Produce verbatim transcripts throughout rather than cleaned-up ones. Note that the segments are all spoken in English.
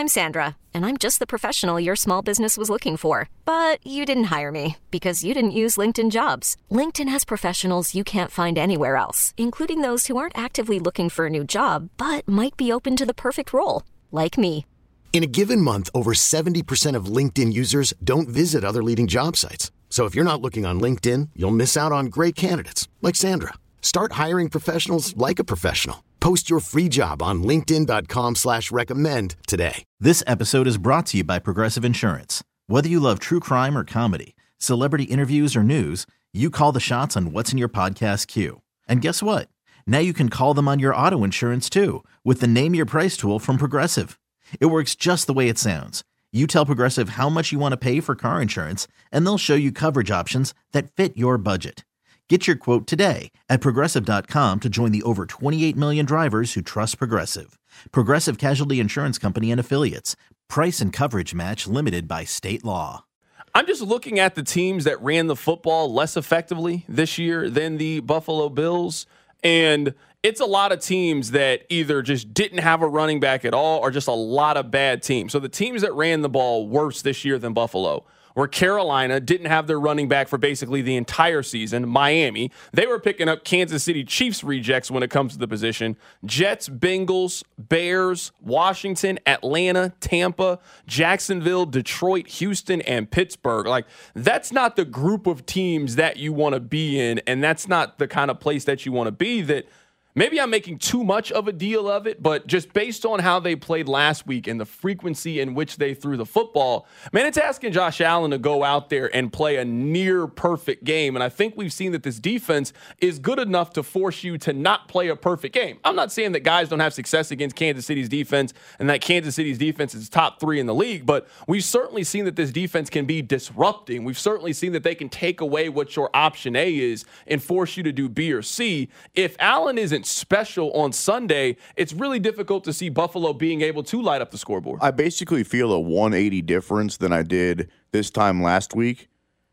I'm Sandra, and I'm just the professional your small business was looking for. But you didn't hire me because you didn't use LinkedIn Jobs. LinkedIn has professionals you can't find anywhere else, including those who aren't actively looking for a new job, but might be open to the perfect role, like me. In a given month, over seventy percent of LinkedIn users don't visit other leading job sites. So if you're not looking on LinkedIn, you'll miss out on great candidates like Sandra. Start hiring professionals like a professional. Post your free job on linkedin.com slash recommend today. This episode is brought to you by Progressive Insurance. Whether you love true crime or comedy, celebrity interviews or news, you call the shots on what's in your podcast queue. And guess what? Now you can call them on your auto insurance too with the Name Your Price tool from Progressive. It works just the way it sounds. You tell Progressive how much you want to pay for car insurance, and they'll show you coverage options that fit your budget. Get your quote today at Progressive dot com to join the over twenty-eight million drivers who trust Progressive. Progressive Casualty Insurance Company and Affiliates. Price and coverage match limited by state law. I'm just looking at the teams that ran the football less effectively this year than the Buffalo Bills, and it's a lot of teams that either just didn't have a running back at all or just a lot of bad teams. So the teams that ran the ball worse this year than Buffalo where Carolina didn't have their running back for basically the entire season. Miami, they were picking up Kansas City Chiefs rejects when it comes to the position. Jets, Bengals, Bears, Washington, Atlanta, Tampa, Jacksonville, Detroit, Houston, and Pittsburgh. Like, that's not the group of teams that you want to be in, and that's not the kind of place that you want to be. That maybe I'm making too much of a deal of it, but just based on how they played last week and the frequency in which they threw the football, man, it's asking Josh Allen to go out there and play a near perfect game. And I think we've seen that this defense is good enough to force you to not play a perfect game. I'm not saying that guys don't have success against Kansas City's defense and that Kansas City's defense is top three in the league, but we've certainly seen that this defense can be disrupting. We've certainly seen that they can take away what your option A is and force you to do B or C. If Allen isn't special on Sunday, it's really difficult to see Buffalo being able to light up the scoreboard. I basically feel a one eighty difference than I did this time last week.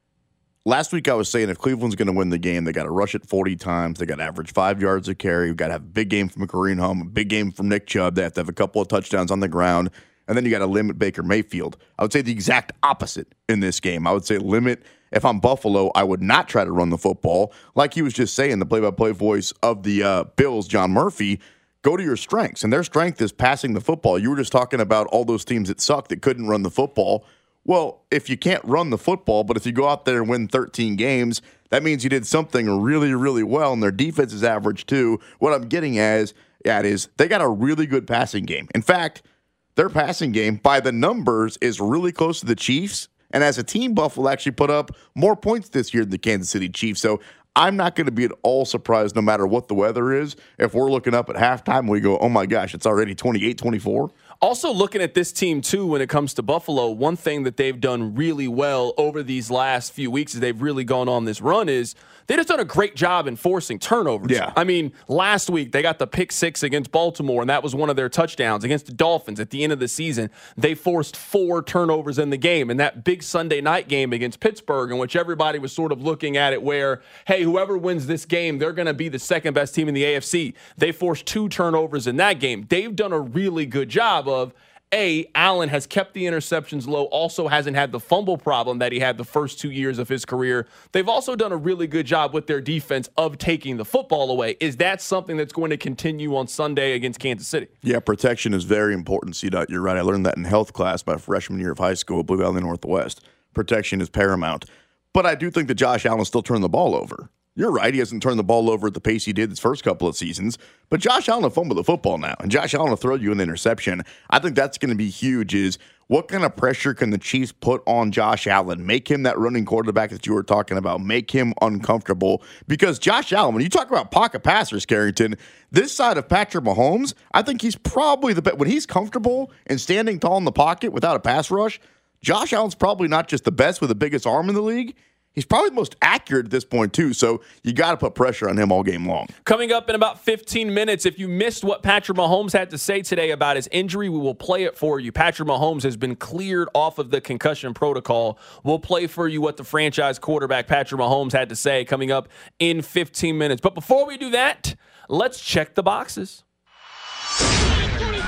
Last week I was saying if Cleveland's going to win the game, they got to rush it forty times. They got to average five yards a carry. We've got to have a big game from Kareem Hunt, a big game from Nick Chubb. They have to have a couple of touchdowns on the ground. And then you got to limit Baker Mayfield. I would say the exact opposite in this game. I would say limit. If I'm Buffalo, I would not try to run the football. Like he was just saying, the play-by-play voice of the uh, Bills, John Murphy, go to your strengths. And their strength is passing the football. You were just talking about all those teams that sucked that couldn't run the football. Well, if you can't run the football, but if you go out there and win thirteen games, that means you did something really, really well, and their defense is average too. What I'm getting at is they got a really good passing game. In fact, their passing game, by the numbers, is really close to the Chiefs. And as a team, Buffalo actually put up more points this year than the Kansas City Chiefs. So I'm not going to be at all surprised no matter what the weather is. If we're looking up at halftime, we go, oh my gosh, it's already twenty-eight twenty-four. Also looking at this team, too, when it comes to Buffalo, one thing that they've done really well over these last few weeks as they've really gone on this run is they just done a great job in forcing turnovers. Yeah. I mean, last week they got the pick six against Baltimore, and that was one of their touchdowns. Against the Dolphins at the end of the season, they forced four turnovers in the game. And that big Sunday night game against Pittsburgh, in which everybody was sort of looking at it where, hey, whoever wins this game, they're going to be the second best team in the A F C. They forced two turnovers in that game. They've done a really good job of, A, Allen has kept the interceptions low, also hasn't had the fumble problem that he had the first two years of his career. They've also done a really good job with their defense of taking the football away. Is that something that's going to continue on Sunday against Kansas City? Yeah, protection is very important, C-Dot. You're right. I learned that in health class my freshman year of high school at Blue Valley Northwest. Protection is paramount. But I do think that Josh Allen still turned the ball over. You're right. He hasn't turned the ball over at the pace he did his first couple of seasons. But Josh Allen will fumble the football now, and Josh Allen will throw you an interception. I think that's going to be huge is what kind of pressure can the Chiefs put on Josh Allen? Make him that running quarterback that you were talking about. Make him uncomfortable. Because Josh Allen, when you talk about pocket passers, Carrington, this side of Patrick Mahomes, I think he's probably the best. When he's comfortable and standing tall in the pocket without a pass rush, Josh Allen's probably not just the best with the biggest arm in the league. He's probably the most accurate at this point, too, so you got to put pressure on him all game long. Coming up in about fifteen minutes, if you missed what Patrick Mahomes had to say today about his injury, we will play it for you. Patrick Mahomes has been cleared off of the concussion protocol. We'll play for you what the franchise quarterback Patrick Mahomes had to say coming up in fifteen minutes. But before we do that, let's check the boxes.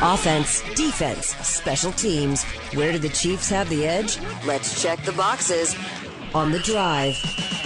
Offense, defense, special teams. Where do the Chiefs have the edge? Let's check the boxes on The Drive.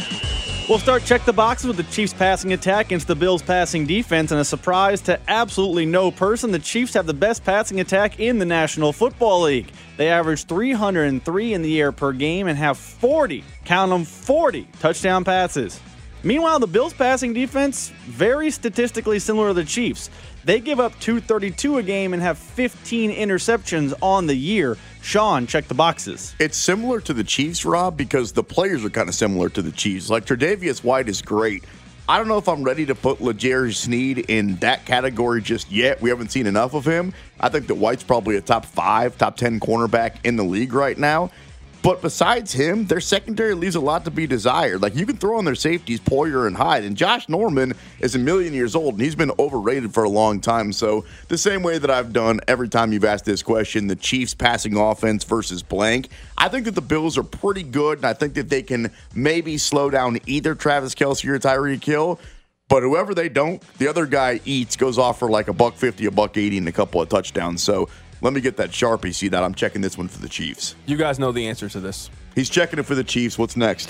We'll start check the boxes with the Chiefs passing attack against the Bills passing defense. And a surprise to absolutely no person, the Chiefs have the best passing attack in the National Football League. They average three hundred three in the air per game and have forty, count them, forty touchdown passes. Meanwhile, the Bills passing defense, very statistically similar to the Chiefs. They give up two thirty-two a game and have fifteen interceptions on the year. Sean, check the boxes. It's similar to the Chiefs, Rob, because the players are kind of similar to the Chiefs. Like, Tre'Davious White is great. I don't know if I'm ready to put L'Jarius Sneed in that category just yet. We haven't seen enough of him. I think that White's probably a top five, top ten cornerback in the league right now. But besides him, their secondary leaves a lot to be desired. Like, you can throw on their safeties, Poyer and Hyde. And Josh Norman is a million years old, and he's been overrated for a long time. So the same way that I've done every time you've asked this question, the Chiefs passing offense versus blank, I think that the Bills are pretty good, and I think that they can maybe slow down either Travis Kelce or Tyreek Hill. But whoever they don't, the other guy eats, goes off for like a buck fifty, a buck eighty, and a couple of touchdowns. So let me get that Sharpie. See that? I'm checking this one for the Chiefs. You guys know the answer to this. He's checking it for the Chiefs. What's next?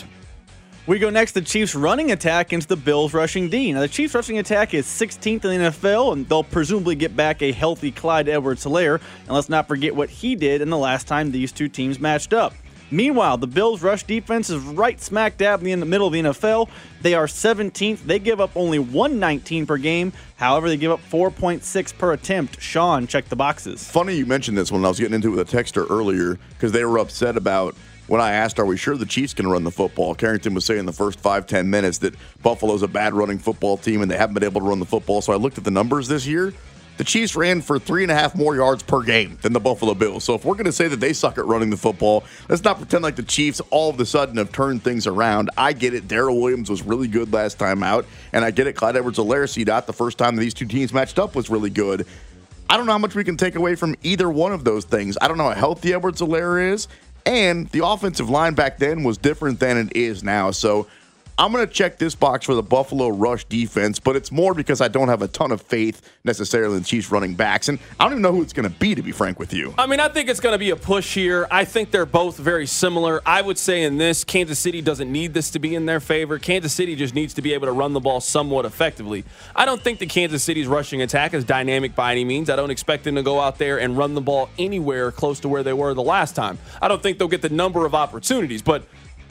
We go next to the Chiefs running attack against the Bills rushing D. Now, the Chiefs rushing attack is sixteenth in the N F L, and they'll presumably get back a healthy Clyde Edwards-Helaire. And let's not forget what he did in the last time these two teams matched up. Meanwhile, the Bills' rush defense is right smack dab in the middle of the N F L. They are seventeenth. They give up only one nineteen per game. However, they give up four point six per attempt. Sean, check the boxes. Funny you mentioned this when I was getting into it with a texter earlier, because they were upset about when I asked, are we sure the Chiefs can run the football? Carrington was saying the first five, ten minutes that Buffalo's a bad running football team and they haven't been able to run the football. So I looked at the numbers this year. The Chiefs ran for three and a half more yards per game than the Buffalo Bills. So if we're going to say that they suck at running the football, let's not pretend like the Chiefs all of a sudden have turned things around. I get it. Darrell Williams was really good last time out, and I get it. Clyde Edwards-Helaire, C DOT, the first time that these two teams matched up was really good. I don't know how much we can take away from either one of those things. I don't know how healthy Edwards-Helaire is, and the offensive line back then was different than it is now. So I'm going to check this box for the Buffalo rush defense, but it's more because I don't have a ton of faith necessarily in the Chiefs running backs, and I don't even know who it's going to be, to be frank with you. I mean, I think it's going to be a push here. I think they're both very similar. I would say in this, Kansas City doesn't need this to be in their favor. Kansas City just needs to be able to run the ball somewhat effectively. I don't think the Kansas City's rushing attack is dynamic by any means. I don't expect them to go out there and run the ball anywhere close to where they were the last time. I don't think they'll get the number of opportunities, but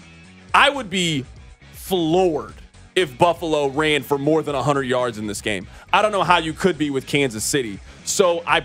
I would be floored if Buffalo ran for more than one hundred yards in this game. I don't know how you could be with Kansas City. So I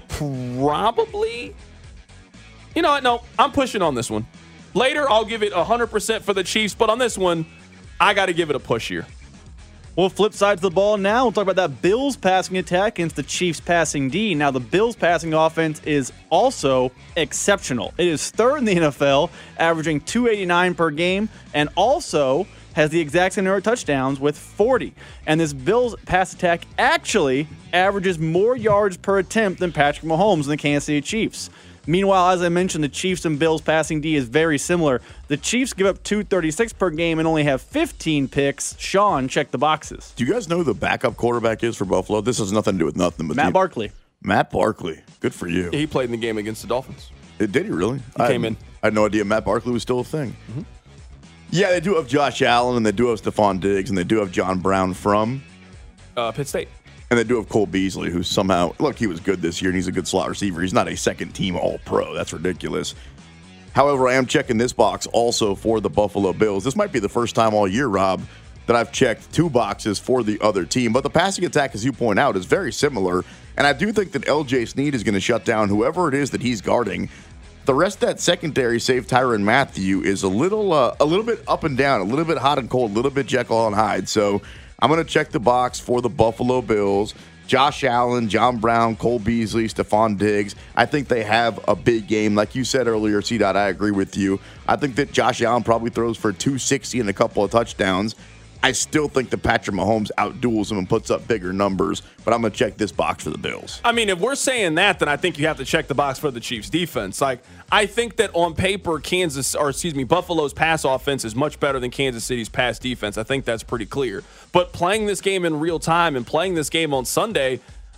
probably, you know what, no, I'm pushing on this one. Later, I'll give it one hundred percent for the Chiefs, but on this one, I got to give it a push here. Well, flip side to the ball now. We'll talk about that Bills passing attack against the Chiefs passing D. Now, the Bills passing offense is also exceptional. It is third in the N F L, averaging two eighty-nine per game, and also has the exact same number of touchdowns with forty. And this Bills pass attack actually averages more yards per attempt than Patrick Mahomes and the Kansas City Chiefs. Meanwhile, as I mentioned, the Chiefs and Bills passing D is very similar. The Chiefs give up two thirty-six per game and only have fifteen picks. Sean, check the boxes. Do you guys know who the backup quarterback is for Buffalo? This has nothing to do with nothing. But Matt the, Barkley. Matt Barkley. Good for you. He played in the game against the Dolphins. Did he really? He I came in. I had no idea Matt Barkley was still a thing. Mm-hmm. Yeah, they do have Josh Allen, and they do have Stephon Diggs, and they do have John Brown from uh, Pitt State. And they do have Cole Beasley, who somehow, look, he was good this year, and he's a good slot receiver. He's not a second-team All-Pro. That's ridiculous. However, I am checking this box also for the Buffalo Bills. This might be the first time all year, Rob, that I've checked two boxes for the other team. But the passing attack, as you point out, is very similar. And I do think that L J Snead is going to shut down whoever it is that he's guarding. The rest of that secondary, save Tyrann Mathieu, is a little uh, a little bit up and down, a little bit hot and cold, a little bit Jekyll and Hyde. So I'm going to check the box for the Buffalo Bills. Josh Allen, John Brown, Cole Beasley, Stephon Diggs. I think they have a big game. Like you said earlier, C. I agree with you. I think that Josh Allen probably throws for two sixty and a couple of touchdowns. I still think that Patrick Mahomes outduels him and puts up bigger numbers, but I'm going to check this box for the Bills. I mean, if we're saying that, then I think you have to check the box for the Chiefs' defense. Like, I think that on paper, Kansas, or excuse me, Buffalo's pass offense is much better than Kansas City's pass defense. I think that's pretty clear. But playing this game in real time and playing this game on Sunday,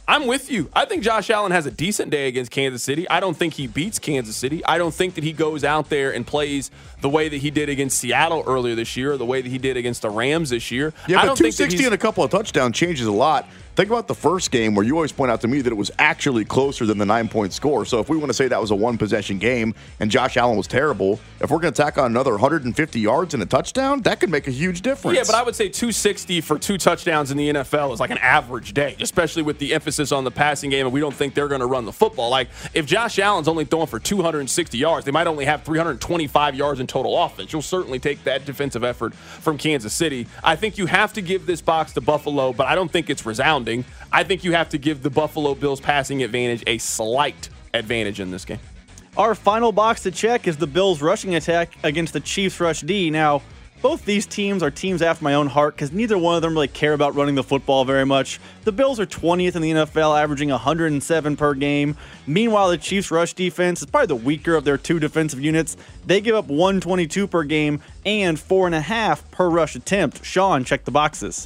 I'm with you. I think Josh Allen has a decent day against Kansas City. I don't think he beats Kansas City. I don't think that he goes out there and plays the way that he did against Seattle earlier this year or the way that he did against the Rams this year. Yeah, I but don't two think that sixty he's- and a couple of touchdowns changes a lot. Think about the first game where you always point out to me that it was actually closer than the nine-point score. So if we want to say that was a one-possession game and Josh Allen was terrible, if we're going to tack on another one hundred fifty yards and a touchdown, that could make a huge difference. Yeah, but I would say two sixty for two touchdowns in the N F L is like an average day, especially with the emphasis on the passing game, and we don't think they're going to run the football. Like, if Josh Allen's only throwing for two hundred sixty yards, they might only have three hundred twenty-five yards in total offense. You'll certainly take that defensive effort from Kansas City. I think you have to give this box to Buffalo, but I don't think it's resounding. I think you have to give the Buffalo Bills passing advantage a slight advantage in this game. Our final box to check is the Bills' rushing attack against the Chiefs' rush D. Now, both these teams are teams after my own heart because neither one of them really care about running the football very much. The Bills are twentieth in the N F L, averaging one hundred seven per game. Meanwhile, the Chiefs' rush defense is probably the weaker of their two defensive units. They give up one twenty-two per game and four and a half per rush attempt. Sean, check the boxes.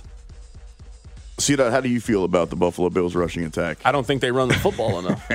See that? How do you feel about the Buffalo Bills rushing attack? I don't think they run the football enough.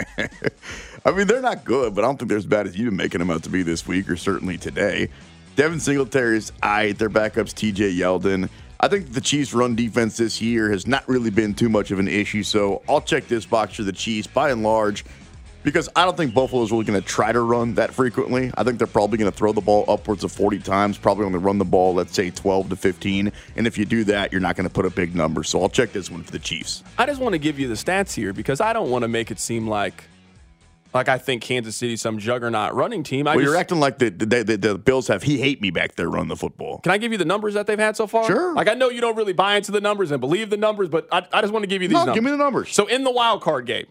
I mean, they're not good, but I don't think they're as bad as you've been making them out to be this week or certainly today. Devin Singletary's aight. Their backup's T J Yeldon. I think the Chiefs' run defense this year has not really been too much of an issue, so I'll check this box for the Chiefs by and large because I don't think Buffalo's really going to try to run that frequently. I think they're probably going to throw the ball upwards of forty times, probably only run the ball, let's say, twelve to fifteen. And if you do that, you're not going to put a big number. So I'll check this one for the Chiefs. I just want to give you the stats here because I don't want to make it seem like like I think Kansas City's some juggernaut running team. I well, just, you're acting like the, the, the, the Bills have he hate me back there run the football. Can I give you the numbers that they've had so far? Sure. Like, I know you don't really buy into the numbers and believe the numbers, but I, I just want to give you these No, numbers. give me the numbers. So in the wild card game,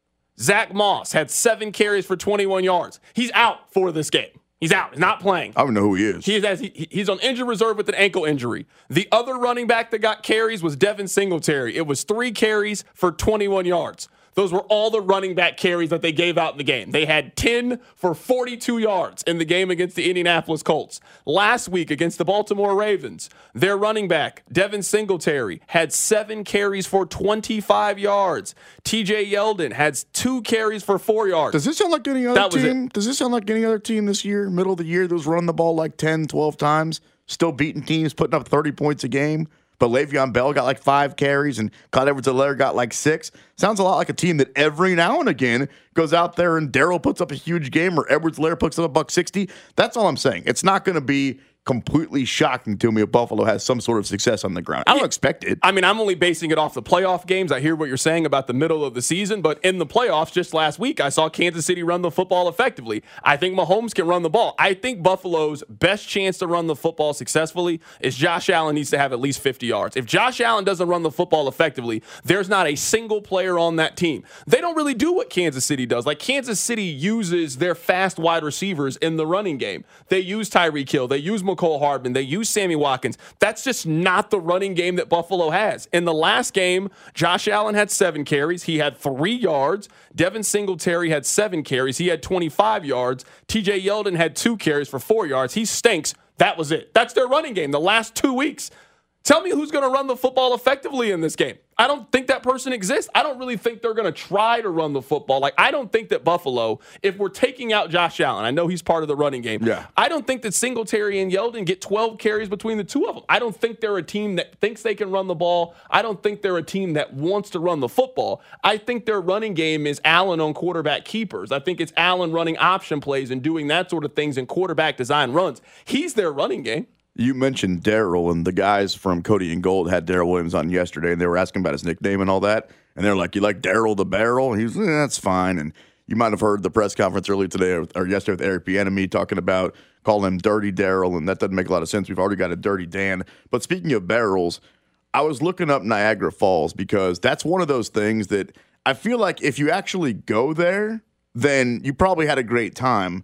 Zach Moss had seven carries for twenty-one yards. He's out for this game. He's out. He's not playing. I don't know who he is. He is he, he's on injured reserve with an ankle injury. The other running back that got carries was Devin Singletary. It was three carries for twenty-one yards. Those were all the running back carries that they gave out in the game. They had ten for forty-two yards in the game against the Indianapolis Colts. Last week against the Baltimore Ravens, their running back, Devin Singletary, had seven carries for twenty-five yards. T J Yeldon had two carries for four yards. Does this sound like any other That was team? it. Does this sound like any other team this year, middle of the year, that was running the ball like ten, twelve times, still beating teams, putting up thirty points a game? But Le'Veon Bell got like five carries and Clyde Edwards-Helaire got like six. Sounds a lot like a team that every now and again goes out there and Darrell puts up a huge game or Edwards-Helaire puts up a buck sixty. That's all I'm saying. It's not going to be completely shocking to me if Buffalo has some sort of success on the ground. I don't expect it. I mean, I'm only basing it off the playoff games. I hear what you're saying about the middle of the season, but in the playoffs just last week, I saw Kansas City run the football effectively. I think Mahomes can run the ball. I think Buffalo's best chance to run the football successfully is Josh Allen needs to have at least fifty yards. If Josh Allen doesn't run the football effectively, there's not a single player on that team. They don't really do what Kansas City does. Like, Kansas City uses their fast wide receivers in the running game. They use Tyreek Hill. They use McCole Hardman. They use Sammy Watkins. That's just not the running game that Buffalo has. In the last game, Josh Allen had seven carries. He had three yards. Devin Singletary had seven carries. He had twenty-five yards. T J Yeldon had two carries for four yards. He stinks. That was it. That's their running game the last two weeks. Tell me who's going to run the football effectively in this game. I don't think that person exists. I don't really think they're going to try to run the football. Like, I don't think that Buffalo, if we're taking out Josh Allen, I know he's part of the running game. Yeah. I don't think that Singletary and Yeldon get twelve carries between the two of them. I don't think they're a team that thinks they can run the ball. I don't think they're a team that wants to run the football. I think their running game is Allen on quarterback keepers. I think it's Allen running option plays and doing that sort of things in quarterback design runs. He's their running game. You mentioned Darrell, and the guys from Cody and Gold had Darrell Williams on yesterday, and they were asking about his nickname and all that. And they're like, "You like Darrell the Barrel?" And he was, eh, "That's fine." And you might have heard the press conference earlier today or, or yesterday with Eric Bieniemy talking about calling him Dirty Darrell, and that doesn't make a lot of sense. We've already got a Dirty Dan. But speaking of barrels, I was looking up Niagara Falls because that's one of those things that I feel like if you actually go there, then you probably had a great time.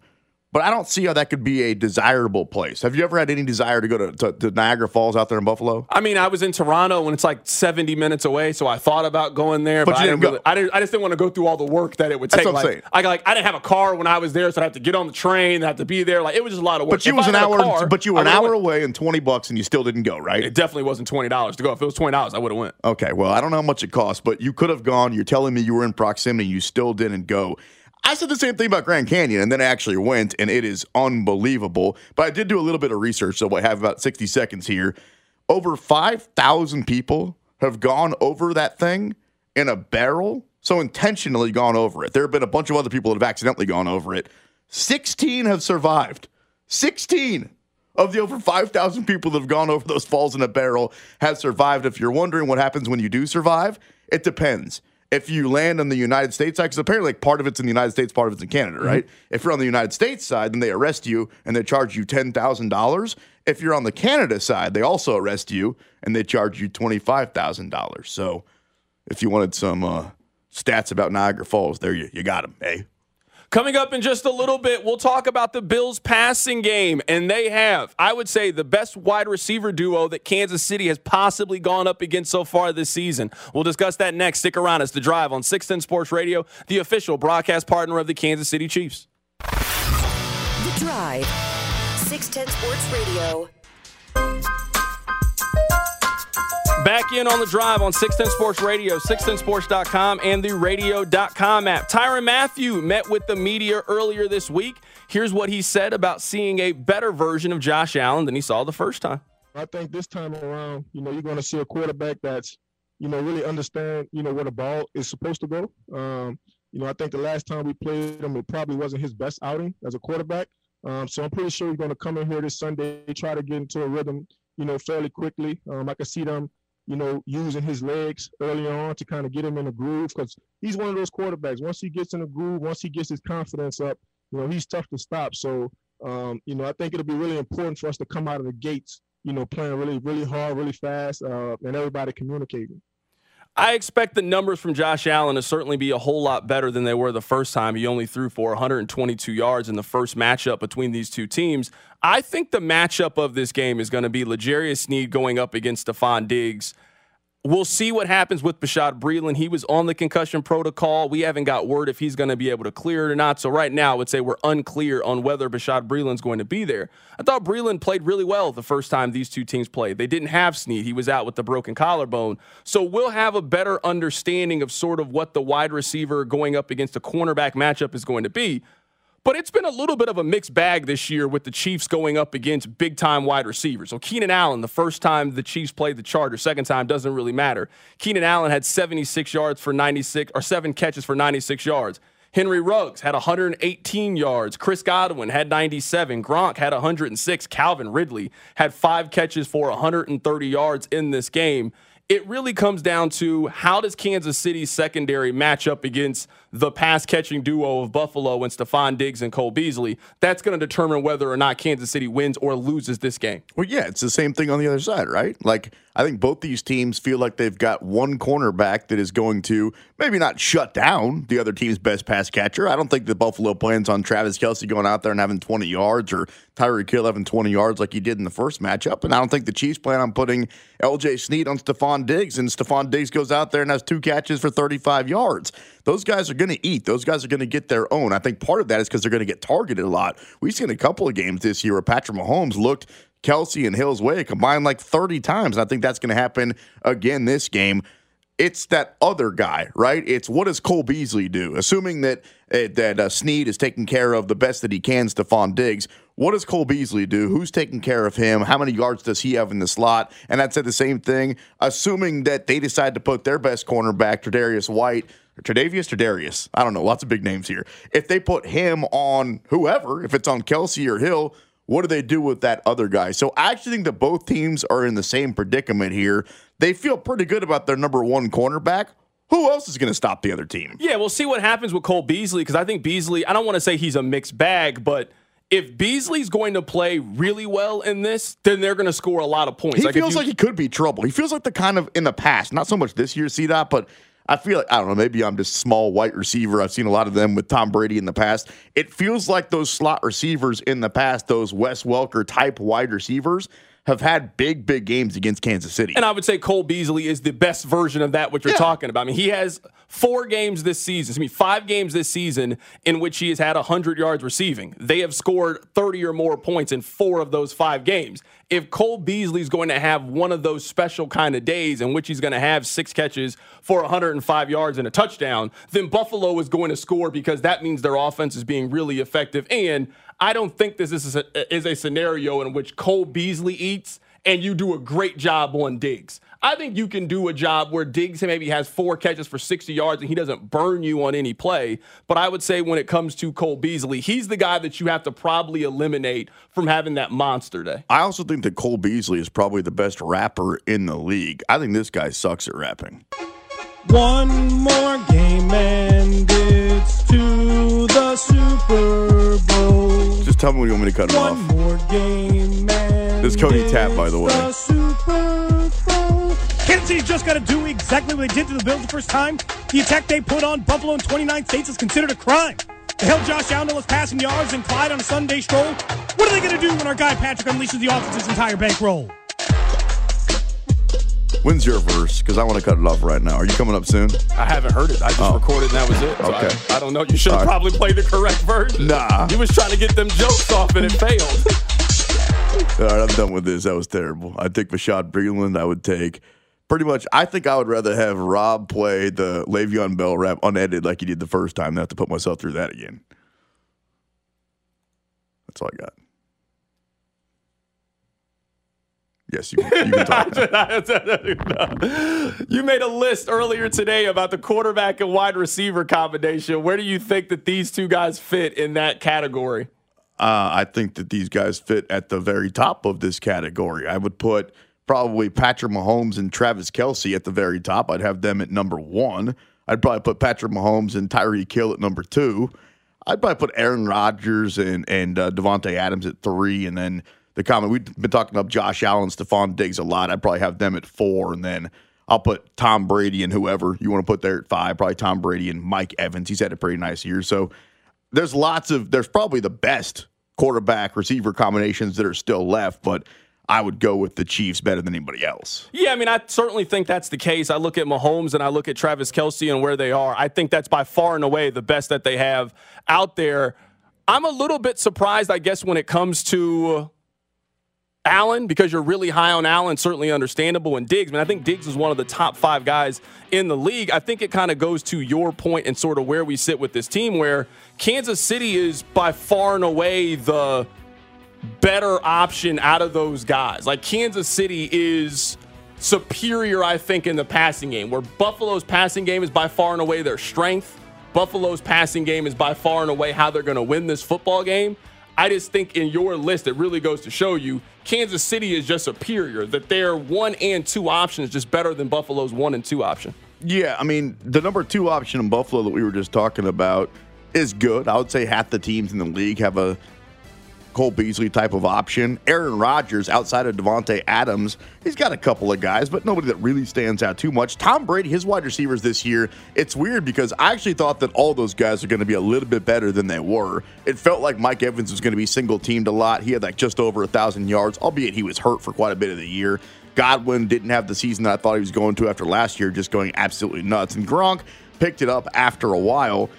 But I don't see how that could be a desirable place. Have you ever had any desire to go to, to, to Niagara Falls out there in Buffalo? I mean, I was in Toronto when it's like seventy minutes away, so I thought about going there, but, but I, didn't didn't really, I, didn't, I just didn't want to go through all the work that it would That's take. what I'm like, saying. I, like, I didn't have a car when I was there, so I had to get on the train, I had to be there. Like, it was just a lot of work. But you If was I an had a hour. car, but you were I an would've hour went. away and twenty bucks, and you still didn't go, right? It definitely wasn't twenty dollars to go. If it was twenty dollars, I would have went. Okay, well, I don't know how much it costs, but you could have gone. You're telling me you were in proximity, you still didn't go. I said the same thing about Grand Canyon, and then I actually went, and it is unbelievable. But I did do a little bit of research, so I have about sixty seconds here. Over five thousand people have gone over that thing in a barrel, so intentionally gone over it. There have been a bunch of other people that have accidentally gone over it. sixteen have survived. sixteen of the over five thousand people that have gone over those falls in a barrel have survived. If you're wondering what happens when you do survive, it depends. If you land on the United States side, because apparently like, part of it's in the United States, part of it's in Canada, right? Mm-hmm. If you're on the United States side, then they arrest you and they charge you ten thousand dollars. If you're on the Canada side, they also arrest you and they charge you twenty-five thousand dollars. So if you wanted some uh, stats about Niagara Falls, there you, you got them, eh? Coming up in just a little bit, we'll talk about the Bills' passing game, and they have, I would say, the best wide receiver duo that Kansas City has possibly gone up against so far this season. We'll discuss that next. Stick around. It's The Drive on six ten Sports Radio, the official broadcast partner of the Kansas City Chiefs. The Drive, six ten Sports Radio. Back in on The Drive on six ten Sports Radio, six ten sports dot com, and the radio dot com app. Tyrann Mathieu met with the media earlier this week. Here's what he said about seeing a better version of Josh Allen than he saw the first time. I think this time around, you know, you're going to see a quarterback that's, you know, really understand, you know, where the ball is supposed to go. Um, you know, I think the last time we played him, it probably wasn't his best outing as a quarterback. Um, so I'm pretty sure he's going to come in here this Sunday, try to get into a rhythm, you know, fairly quickly. Um, I can see them, you know, using his legs early on to kind of get him in a groove, because he's one of those quarterbacks. Once he gets in a groove, once he gets his confidence up, you know, he's tough to stop. So, um, you know, I think it'll be really important for us to come out of the gates, you know, playing really, really hard, really fast, uh, and everybody communicating. I expect the numbers from Josh Allen to certainly be a whole lot better than they were the first time. He only threw for one hundred twenty-two yards in the first matchup between these two teams. I think the matchup of this game is going to be L'Jarius Sneed going up against Stephon Diggs. We'll see what happens with Bashaud Breeland. He was on the concussion protocol. We haven't got word if he's going to be able to clear it or not. So right now, I would say we're unclear on whether Bashaud Breeland's going to be there. I thought Breeland played really well the first time these two teams played. They didn't have Sneed. He was out with the broken collarbone. So we'll have a better understanding of sort of what the wide receiver going up against a cornerback matchup is going to be. But it's been a little bit of a mixed bag this year with the Chiefs going up against big-time wide receivers. So Keenan Allen, the first time the Chiefs played the Chargers, second time doesn't really matter. Keenan Allen had seventy-six yards for ninety-six, or seven catches for ninety-six yards. Henry Ruggs had one hundred eighteen yards. Chris Godwin had ninety-seven. Gronk had one hundred six. Calvin Ridley had five catches for one hundred thirty yards in this game. It really comes down to how does Kansas City's secondary match up against the pass-catching duo of Buffalo and Stephon Diggs and Cole Beasley. That's going to determine whether or not Kansas City wins or loses this game. Well, yeah, it's the same thing on the other side, right? Like, I think both these teams feel like they've got one cornerback that is going to maybe not shut down the other team's best pass catcher. I don't think the Buffalo plans on Travis Kelce going out there and having twenty yards or Tyreek Hill having twenty yards like he did in the first matchup. And I don't think the Chiefs plan on putting L J Sneed on Stephon Diggs, and Stephon Diggs goes out there and has two catches for thirty-five yards. Those guys are going to eat. Those guys are going to get their own. I think part of that is because they're going to get targeted a lot. We've seen a couple of games this year where Patrick Mahomes looked Kelce and Hill's way combined like thirty times. And I think that's going to happen again this game. It's that other guy, right? It's what does Cole Beasley do? Assuming that uh, that uh, Sneed is taking care of the best that he can, Stephon Diggs, what does Cole Beasley do? Who's taking care of him? How many yards does he have in the slot? And I'd say the same thing, assuming that they decide to put their best cornerback, Tre'Davious White, or Tre'Davious, Tre'Darius, I don't know, lots of big names here. If they put him on whoever, if it's on Kelce or Hill, what do they do with that other guy? So I actually think that both teams are in the same predicament here. They feel pretty good about their number one cornerback. Who else is going to stop the other team? Yeah, we'll see what happens with Cole Beasley, because I think Beasley, I don't want to say he's a mixed bag, but if Beasley's going to play really well in this, then they're going to score a lot of points. He like feels you, like he could be trouble. He feels like the kind of, in the past, not so much this year, C-Dot, but I feel like, I don't know, maybe I'm just small white receiver. I've seen a lot of them with Tom Brady in the past. It feels like those slot receivers in the past, those Wes Welker type wide receivers, have had big, big games against Kansas City. And I would say Cole Beasley is the best version of that, what you're yeah. talking about. I mean, he has four games this season, I mean, five games this season in which he has had one hundred yards receiving. They have scored thirty or more points in four of those five games. If Cole Beasley is going to have one of those special kind of days in which he's going to have six catches for one hundred five yards and a touchdown, then Buffalo is going to score because that means their offense is being really effective. And I don't think this is a, is a scenario in which Cole Beasley eats and you do a great job on Diggs. I think you can do a job where Diggs maybe has four catches for sixty yards and he doesn't burn you on any play. But I would say when it comes to Cole Beasley, he's the guy that you have to probably eliminate from having that monster day. I also think that Cole Beasley is probably the best rapper in the league. I think this guy sucks at rapping. One more game and it's to the Super Bowl. Just tell me when you want me to cut him One off. One more game and this is Cody Tapp, by the way. The Super Bowl. Kansas City's just got to do exactly what they did to the Bills the first time. The attack they put on Buffalo in twenty-nine states is considered a crime. They held Josh Allen to his passing yards and Clyde on a Sunday stroll. What are they going to do when our guy Patrick unleashes the offense's entire bankroll? When's your verse? Because I want to cut it off right now. Are you coming up soon? I haven't heard it. I just oh. recorded and that was it. So okay. I, I don't know. You should have right. probably played the correct version. Nah. You was trying to get them jokes off and it failed. All right, I'm done with this. That was terrible. I'd take Bashaud Breeland. I would take pretty much, I think I would rather have Rob play the Le'Veon Bell rap unedited like he did the first time than have to put myself through that again. That's all I got. Yes, you can, you can talk now. You made a list earlier today about the quarterback and wide receiver combination. Where do you think that these two guys fit in that category? Uh, I think that these guys fit at the very top of this category. I would put probably Patrick Mahomes and Travis Kelce at the very top. I'd have them at number one. I'd probably put Patrick Mahomes and Tyreek Hill at number two. I'd probably put Aaron Rodgers and, and uh, Devontae Adams at three, and then the comment, we've been talking about Josh Allen, Stephon Diggs a lot. I'd probably have them at four, and then I'll put Tom Brady and whoever you want to put there at five. Probably Tom Brady and Mike Evans. He's had a pretty nice year. So there's lots of, there's probably the best quarterback receiver combinations that are still left, but I would go with the Chiefs better than anybody else. Yeah, I mean, I certainly think that's the case. I look at Mahomes and I look at Travis Kelce and where they are. I think that's by far and away the best that they have out there. I'm a little bit surprised, I guess, when it comes to Allen, because you're really high on Allen, certainly understandable, and Diggs. I mean, I think Diggs is one of the top five guys in the league. I think it kind of goes to your point and sort of where we sit with this team, where Kansas City is by far and away the better option out of those guys. Like, Kansas City is superior, I think, in the passing game, where Buffalo's passing game is by far and away their strength. Buffalo's passing game is by far and away how they're going to win this football game. I just think in your list, it really goes to show you Kansas City is just superior, that their one and two option is just better than Buffalo's one and two option. Yeah, I mean, the number two option in Buffalo that we were just talking about is good. I would say half the teams in the league have a Cole Beasley type of option. Aaron Rodgers, outside of Devontae Adams, he's got a couple of guys, but nobody that really stands out too much. Tom Brady, his wide receivers this year, it's weird because I actually thought that all those guys are going to be a little bit better than they were. It felt like Mike Evans was going to be single-teamed a lot. He had like just over one thousand yards, albeit he was hurt for quite a bit of the year. Godwin didn't have the season that I thought he was going to after last year, just going absolutely nuts. And Gronk picked it up after a while.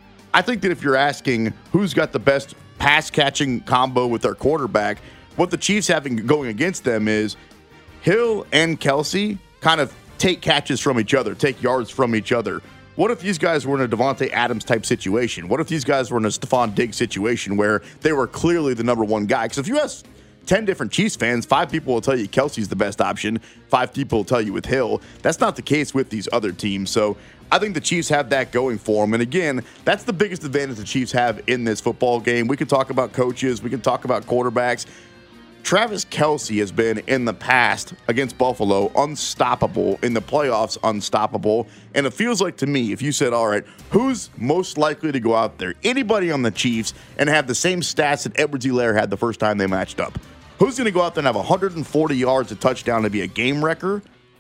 I think that if you're asking who's got the best pass-catching combo with their quarterback, what the Chiefs having going against them is Hill and Kelce kind of take catches from each other, take yards from each other. What if these guys were in a Devontae Adams type situation? What if these guys were in a Stephon Diggs situation where they were clearly the number one guy? Because if you ask ten different Chiefs fans, five people will tell you Kelce's the best option, five people will tell you with Hill. That's not the case with these other teams. So I think the Chiefs have that going for them. And again, that's the biggest advantage the Chiefs have in this football game. We can talk about coaches. We can talk about quarterbacks. Travis Kelce has been, in the past, against Buffalo, unstoppable. In the playoffs, unstoppable. And it feels like to me, if you said, all right, who's most likely to go out there? Anybody on the Chiefs and have the same stats that Edwards-Helaire had the first time they matched up. Who's going to go out there and have one hundred forty yards, a touchdown, to be a game wrecker?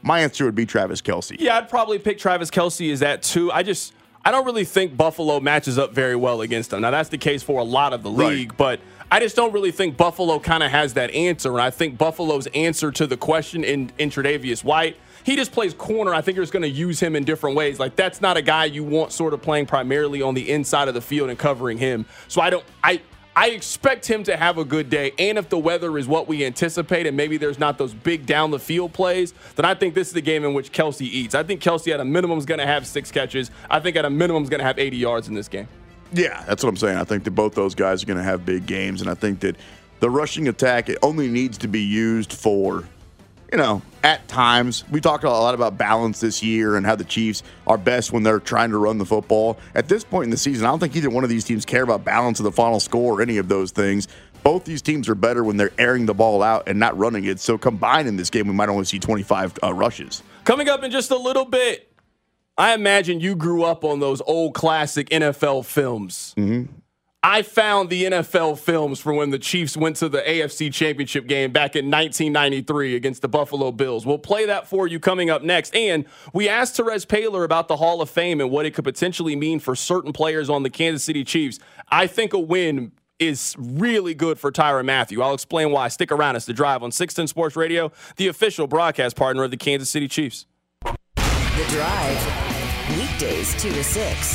my answer would be Travis Kelce. Yeah, I'd probably pick Travis Kelce as that too. I just I don't really think Buffalo matches up very well against them. Now that's the case for a lot of the league, Right. but I just don't really think Buffalo kind of has that answer. And I think Buffalo's answer to the question in, in Tre'Davious White, he just plays corner. I think you're just going to use him in different ways. Like, that's not a guy you want sort of playing primarily on the inside of the field and covering him. So I don't I I expect him to have a good day. And if the weather is what we anticipate and maybe there's not those big down the field plays, then I think this is the game in which Kelce eats. I think Kelce at a minimum is going to have six catches. I think at a minimum is going to have eighty yards in this game. Yeah, that's what I'm saying. I think that both those guys are going to have big games, and I think that the rushing attack, it only needs to be used for, you know, at times. We talked a lot about balance this year and how the Chiefs are best when they're trying to run the football. At this point in the season, I don't think either one of these teams care about balance of the final score or any of those things. Both these teams are better when they're airing the ball out and not running it. So combined in this game, we might only see twenty-five uh, rushes. Coming up in just a little bit, I imagine you grew up on those old classic N F L films. Mm-hmm. I found the N F L films from when the Chiefs went to the A F C Championship game back in nineteen ninety-three against the Buffalo Bills. We'll play that for you coming up next. And we asked Terez Paylor about the Hall of Fame and what it could potentially mean for certain players on the Kansas City Chiefs. I think a win is really good for Tyrann Mathieu. I'll explain why. Stick around. It's The Drive on six ten Sports Radio, the official broadcast partner of the Kansas City Chiefs. The Drive, weekdays two to six.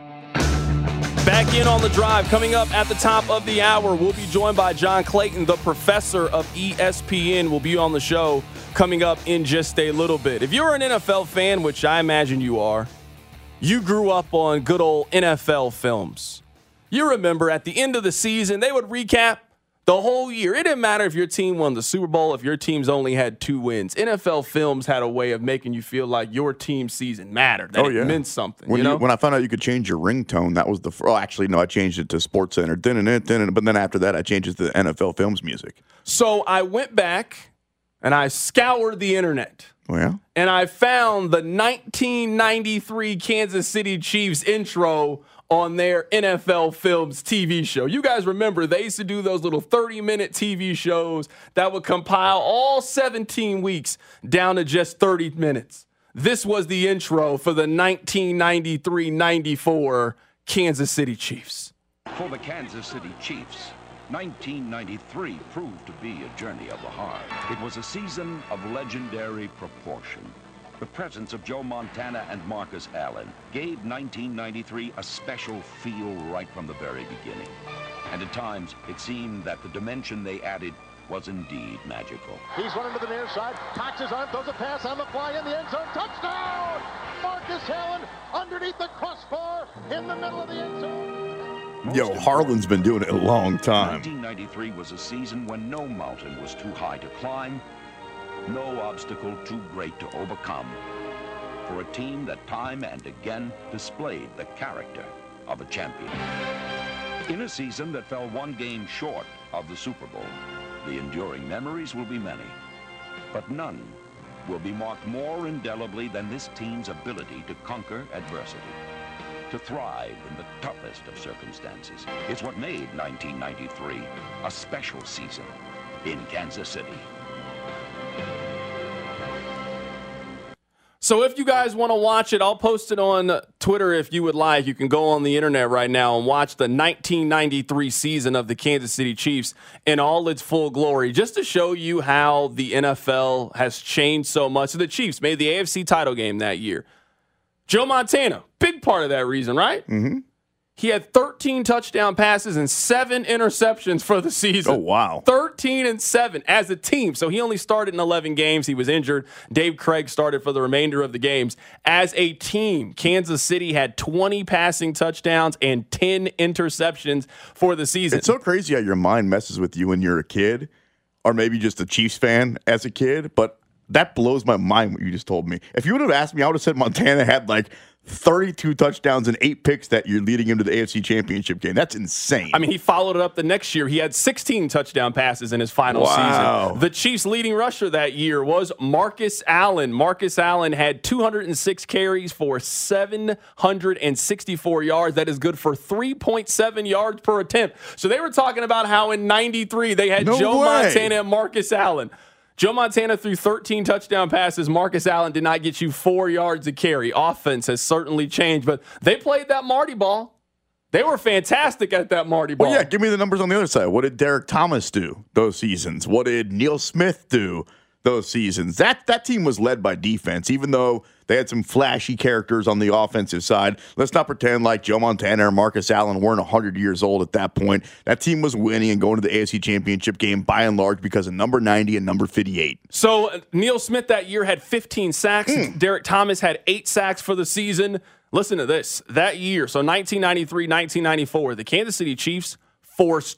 Back in on The Drive. Coming up at the top of the hour, we'll be joined by John Clayton, the professor of E S P N, will be on the show coming up in just a little bit. If you're an N F L fan, which I imagine you are, you grew up on good old N F L films. You remember at the end of the season, they would recap the whole year. It didn't matter if your team won the Super Bowl, if your team's only had two wins. N F L films had a way of making you feel like your team's season mattered, that Oh, it yeah. meant something. When you know? you, when I found out you could change your ringtone, that was the – oh, actually, no, I changed it to SportsCenter. Dun-dun-dun, dun-dun, but then after that, I changed it to N F L Films music. So I went back and I scoured the internet. Oh, yeah? And I found the nineteen ninety-three Kansas City Chiefs intro on their N F L Films T V show. You guys remember they used to do those little thirty-minute T V shows that would compile all seventeen weeks down to just thirty minutes. This was the intro for the nineteen ninety-three ninety-four Kansas City Chiefs. For the Kansas City Chiefs, nineteen ninety-three proved to be a journey of the heart. It was a season of legendary proportion. The presence of Joe Montana and Marcus Allen gave nineteen ninety-three a special feel right from the very beginning. And at times, it seemed that the dimension they added was indeed magical. He's running to the near side, cocks his arm, throws a pass on the fly in the end zone. Touchdown! Marcus Allen underneath the crossbar in the middle of the end zone. Yo, Harlan's been doing it a long time. nineteen ninety-three was a season when no mountain was too high to climb, no obstacle too great to overcome, for a team that time and again displayed the character of a champion. In a season that fell one game short of the Super Bowl, the enduring memories will be many, but none will be marked more indelibly than this team's ability to conquer adversity, to thrive in the toughest of circumstances. It's what made nineteen ninety-three a special season in Kansas City. So if you guys want to watch it, I'll post it on Twitter if you would like. You can go on the internet right now and watch the nineteen ninety-three season of the Kansas City Chiefs in all its full glory, just to show you how the N F L has changed so much. So the Chiefs made the A F C title game that year. Joe Montana, big part of that reason, right? Mm-hmm. He had thirteen touchdown passes and seven interceptions for the season. Oh, wow. thirteen and seven as a team. So he only started in eleven games. He was injured. Dave Craig started for the remainder of the games. As a team, Kansas City had twenty passing touchdowns and ten interceptions for the season. It's so crazy how your mind messes with you when you're a kid, or maybe just a Chiefs fan as a kid, but that blows my mind what you just told me. If you would have asked me, I would have said Montana had like thirty-two touchdowns and eight picks that year leading him to the A F C Championship game. That's insane. I mean, he followed it up the next year. He had sixteen touchdown passes in his final Wow. season. The Chiefs' leading rusher that year was Marcus Allen. Marcus Allen had two hundred six carries for seven hundred sixty-four yards. That is good for three point seven yards per attempt. So they were talking about how in ninety-three they had No Joe way. Montana and Marcus Allen. Joe Montana threw thirteen touchdown passes. Marcus Allen did not get you four yards a carry. Offense has certainly changed, but they played that Marty ball. They were fantastic at that Marty ball. Well, yeah, give me the numbers on the other side. What did Derek Thomas do those seasons? What did Neil Smith do those seasons? That that team was led by defense, even though they had some flashy characters on the offensive side. Let's not pretend like Joe Montana or Marcus Allen weren't one hundred years old at that point. That team was winning and going to the A F C Championship game by and large because of number ninety and number fifty-eight. So uh, Neil Smith that year had fifteen sacks. Mm. Derek Thomas had eight sacks for the season. Listen to this. That year, so nineteen ninety-three, nineteen ninety-four, the Kansas City Chiefs forced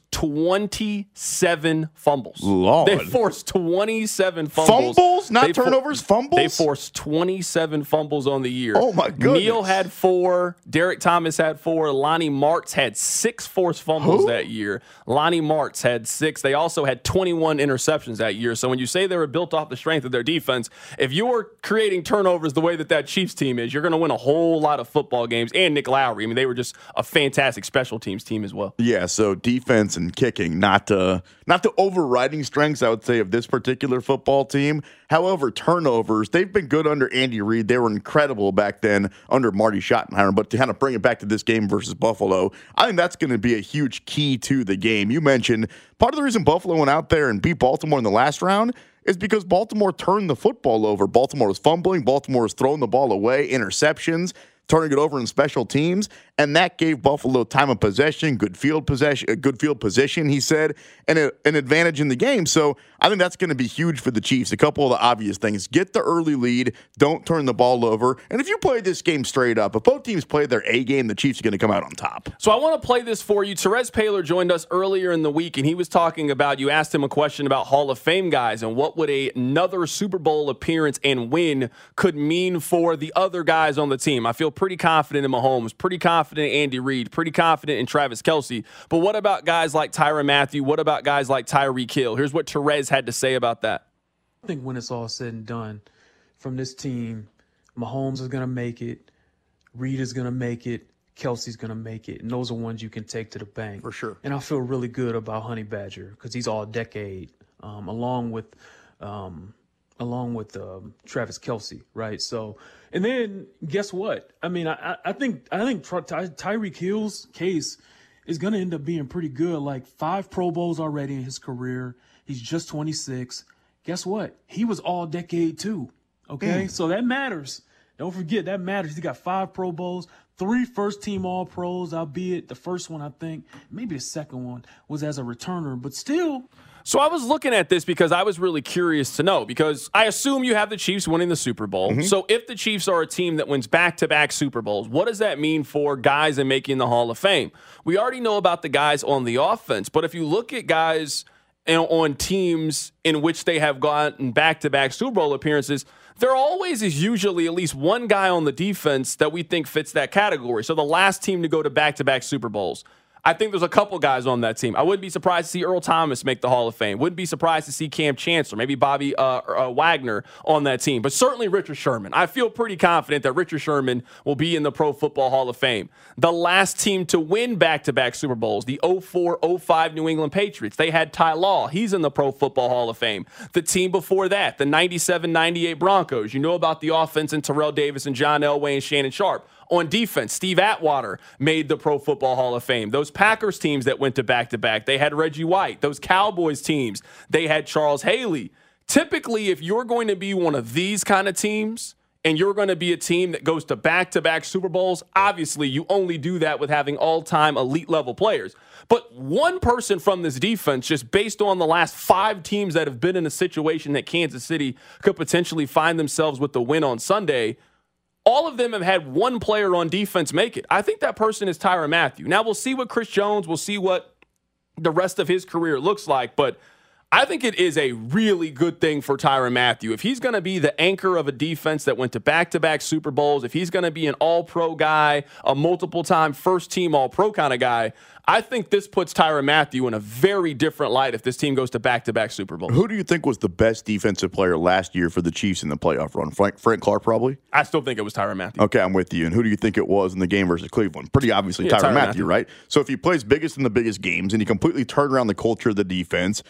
twenty-seven fumbles. Lord. They forced twenty-seven fumbles. Fumbles? Not they turnovers, for- fumbles? They forced twenty-seven fumbles on the year. Oh, my goodness. Neil had four. Derek Thomas had four. Lonnie Martz had six forced fumbles Who? that year. Lonnie Martz had six. They also had twenty-one interceptions that year. So when you say they were built off the strength of their defense, if you're creating turnovers the way that that Chiefs team is, you're going to win a whole lot of football games. And Nick Lowry. I mean, they were just a fantastic special teams team as well. Yeah, so defense and kicking, not uh, not the overriding strengths, I would say, of this particular football team. However, turnovers, they've been good under Andy Reid. They were incredible back then under Marty Schottenheimer. But to kind of bring it back to this game versus Buffalo, I think that's going to be a huge key to the game. You mentioned part of the reason Buffalo went out there and beat Baltimore in the last round is because Baltimore turned the football over. Baltimore was fumbling. Baltimore was throwing the ball away, interceptions, turning it over in special teams, and that gave Buffalo time of possession, good field possession, good field position, he said, and a, an advantage in the game. So I think that's going to be huge for the Chiefs. A couple of the obvious things: get the early lead, don't turn the ball over, and if you play this game straight up, if both teams play their A game, the Chiefs are going to come out on top. So I want to play this for you. Terez Paylor joined us earlier in the week, and he was talking about, you asked him a question about Hall of Fame guys and what would a, another Super Bowl appearance and win could mean for the other guys on the team. I feel pretty confident in Mahomes, pretty confident in Andy Reid, pretty confident in Travis Kelce. But what about guys like Tyrann Mathieu? What about guys like Tyreek Hill? Here's what Terez had to say about that. I think when it's all said and done, from this team, Mahomes is going to make it, Reid is going to make it, Kelce's going to make it. And those are ones you can take to the bank. For sure. And I feel really good about Honey Badger because he's all decade, um, along with um, along with um, Travis Kelce, right? So, and then guess what? I mean, I, I think I think Ty- Tyreek Hill's case is going to end up being pretty good. Like five Pro Bowls already in his career. He's just twenty-six. Guess what? He was all decade too. Okay, mm. So that matters. Don't forget that matters. He got five Pro Bowls, three first team All Pros, albeit the first one, I think, maybe the second one was as a returner, but still. So I was looking at this because I was really curious to know, because I assume you have the Chiefs winning the Super Bowl. Mm-hmm. So if the Chiefs are a team that wins back-to-back Super Bowls, what does that mean for guys in making the Hall of Fame? We already know about the guys on the offense, but if you look at guys on teams in which they have gotten back-to-back Super Bowl appearances, there always is usually at least one guy on the defense that we think fits that category. So the last team to go to back-to-back Super Bowls, I think there's a couple guys on that team. I wouldn't be surprised to see Earl Thomas make the Hall of Fame. Wouldn't be surprised to see Cam Chancellor, maybe Bobby uh, uh, Wagner on that team. But certainly Richard Sherman. I feel pretty confident that Richard Sherman will be in the Pro Football Hall of Fame. The last team to win back-to-back Super Bowls, the oh four oh five New England Patriots. They had Ty Law. He's in the Pro Football Hall of Fame. The team before that, the ninety-seven ninety-eight Broncos. You know about the offense and Terrell Davis and John Elway and Shannon Sharp. On defense, Steve Atwater made the Pro Football Hall of Fame. Those Packers teams that went to back-to-back, they had Reggie White. Those Cowboys teams, they had Charles Haley. Typically, if you're going to be one of these kind of teams and you're going to be a team that goes to back-to-back Super Bowls, obviously you only do that with having all-time elite-level players. But one person from this defense, just based on the last five teams that have been in a situation that Kansas City could potentially find themselves with the win on Sunday, all of them have had one player on defense make it. I think that person is Tyrann Mathieu. Now, we'll see what Chris Jones, we'll see what the rest of his career looks like, but I think it is a really good thing for Tyrann Mathieu. If he's going to be the anchor of a defense that went to back-to-back Super Bowls, if he's going to be an all-pro guy, a multiple-time first-team all-pro kind of guy, I think this puts Tyrann Mathieu in a very different light if this team goes to back-to-back Super Bowls. Who do you think was the best defensive player last year for the Chiefs in the playoff run? Frank, Frank Clark, probably? I still think it was Tyrann Mathieu. Okay, I'm with you. And who do you think it was in the game versus Cleveland? Pretty obviously yeah, Tyrann, Tyrann Mathieu, Mathieu, right? So if he plays biggest in the biggest games and he completely turned around the culture of the defense, and you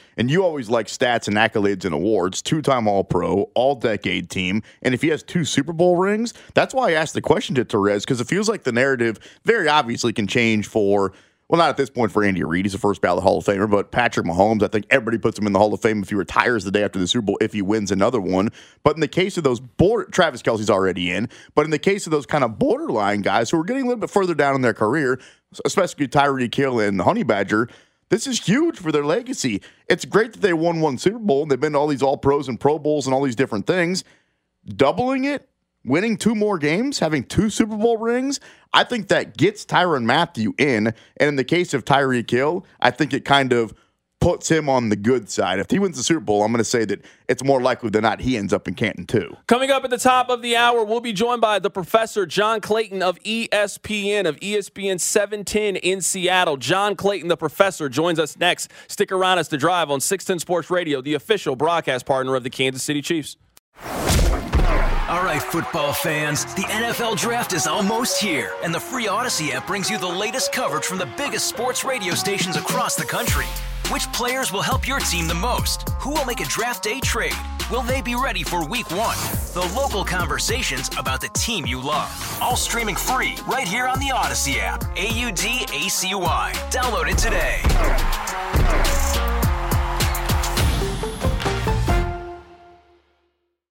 always like stats and accolades and awards, two-time All-Pro, all-decade team, and if he has two Super Bowl rings, that's why I asked the question to Terez, because it feels like the narrative very obviously can change for, well, not at this point for Andy Reid. He's a first ballot Hall of Famer, but Patrick Mahomes, I think everybody puts him in the Hall of Fame if he retires the day after the Super Bowl, if he wins another one. But in the case of those, border, Travis Kelce's already in, but in the case of those kind of borderline guys who are getting a little bit further down in their career, especially Tyreek Hill and Honey Badger, this is huge for their legacy. It's great that they won one Super Bowl, and they've been to all these All-Pros and Pro Bowls and all these different things. Doubling it, winning two more games, having two Super Bowl rings, I think that gets Tyrann Mathieu in. And in the case of Tyreek Hill, I think it kind of puts him on the good side. If he wins the Super Bowl, I'm going to say that it's more likely than not he ends up in Canton too. Coming up at the top of the hour, we'll be joined by the Professor John Clayton of E S P N, of E S P N seven ten in Seattle. John Clayton, the Professor, joins us next. Stick around us to drive on six ten Sports Radio, the official broadcast partner of the Kansas City Chiefs. All right, football fans, the N F L Draft is almost here, and the free Odyssey app brings you the latest coverage from the biggest sports radio stations across the country. Which players will help your team the most? Who will make a draft day trade? Will they be ready for week one? The local conversations about the team you love. All streaming free right here on the Odyssey app. A U D A C Y. Download it today.